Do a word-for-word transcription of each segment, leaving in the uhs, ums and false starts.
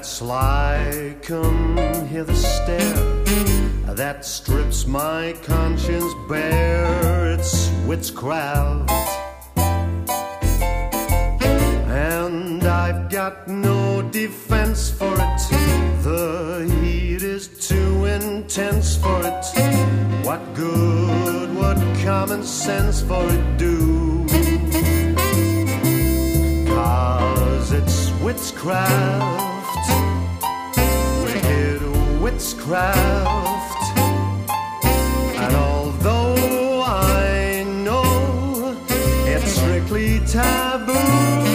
that's like, come hear the stare that strips my conscience bare. It's witchcraft, and I've got no defense for it. The heat is too intense for it. What good would common sense for it do? 'Cause it's witchcraft, wicked witchcraft. And although I know it's strictly taboo,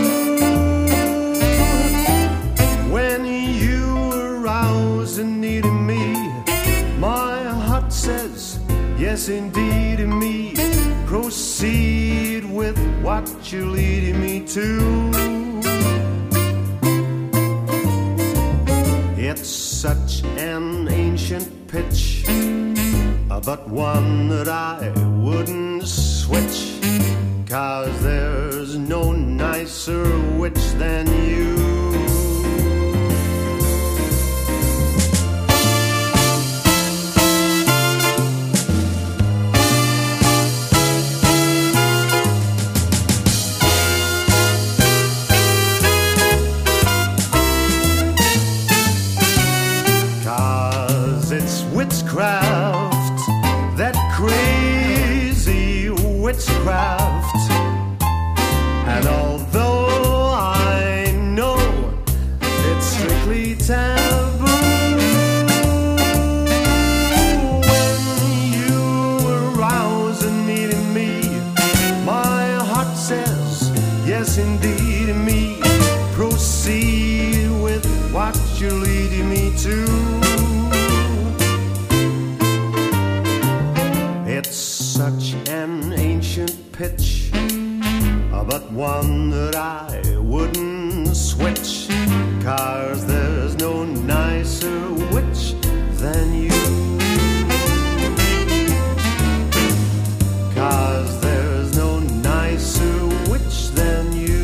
when you arouse a need in me, my heart says yes indeed in me. Proceed with what you're leading me to. It's such an ancient pitch, but one that I wouldn't switch. 'Cause there's no nicer witch than you. It's witchcraft, that crazy witchcraft. And although I know it's strictly taboo, when you arouse a need in me, my heart says yes indeed in me. Proceed with what you're leading me to. It's such an ancient pitch, but one that I wouldn't switch. 'Cause there's no nicer witch than you. 'Cause there's no nicer witch than you.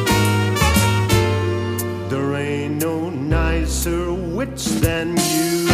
There ain't no nicer witch than you.